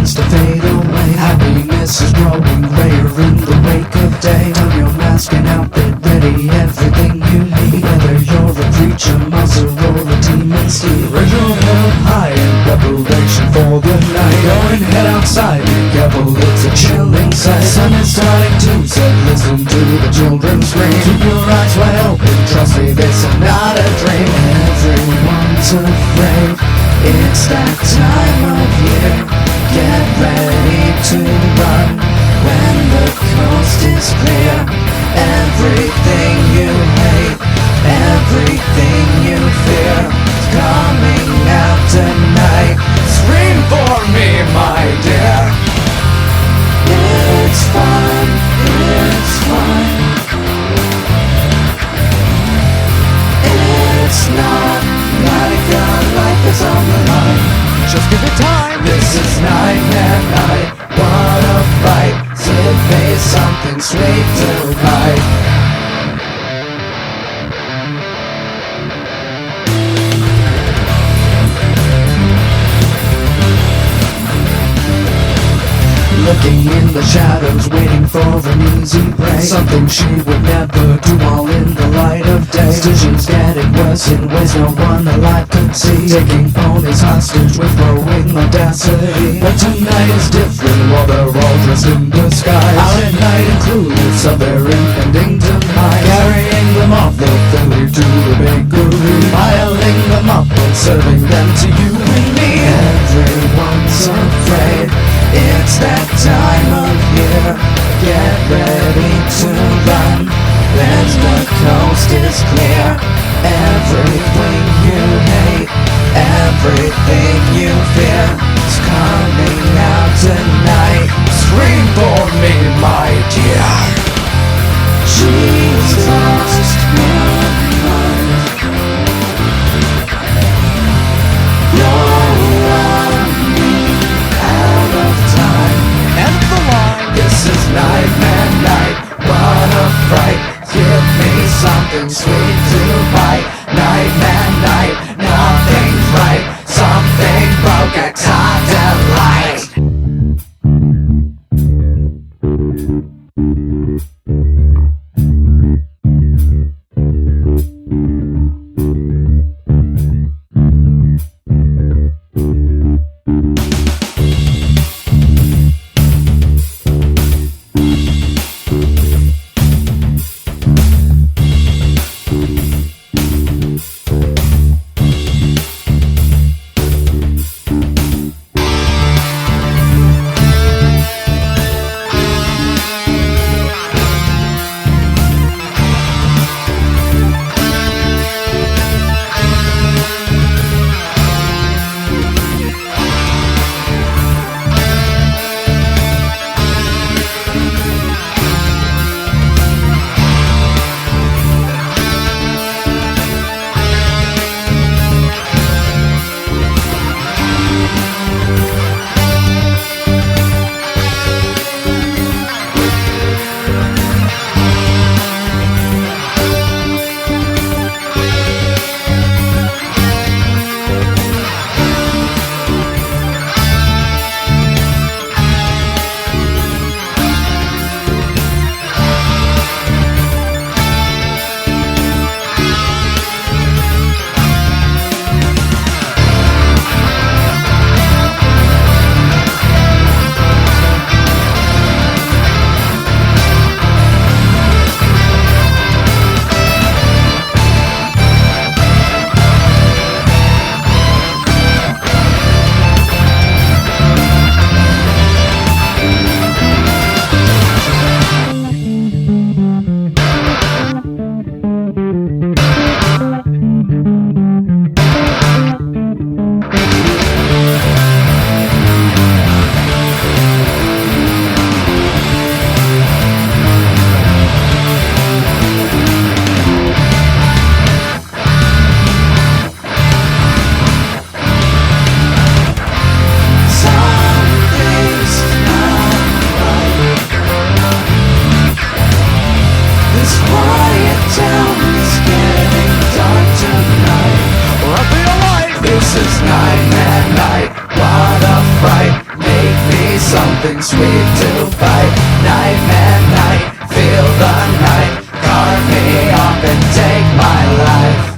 begins to fade away. Happiness is growing grayer in the wake of day. Turn your mask and outfit ready, everything you need. Whether you're a preacher, muscle, or a demon steed, raise your head high in preparation for the night. Go and head outside, be careful, it's a chilling sight. Sun is starting to set, listen to the children scream. Keep your eyes wide open, trust me, this is not a dream. Everyone's afraid, it's that time of year. Get ready to run when the coast is clear. Everything you hate, everything you fear, is coming out tonight. Scream for me, my dear. It's fun, it's fun. It's not like our life is on the line. Just give it time. This is Nightmare Night. What a fight. Sid face something sweet to bite. Looking in the shadows, waiting for an easy prey. Something she would never do, all in the light of day. Decisions getting worse in ways no one alive could see. Taking ponies hostage with growing audacity. But tonight is different, while they're all dressed in disguise. Out at night and clueless of their impending demise. Carrying them off the Philly to the bakery, piling them up and serving them to you and me. Everyone's afraid, it's that time of year. Get ready to run when the coast is clear. Everything you hate, everything you fear, is coming out tonight. Scream for me, my dear. She's lost her mind. You're running out of time. And the line. This is Nightmare Night. What a fright. Give me something sweet to bite. Nightmare Night. Nothing's right. Something broke. It's hard to light. something sweet to bite. Nightmare night, feel the night. Carve me up and take my life.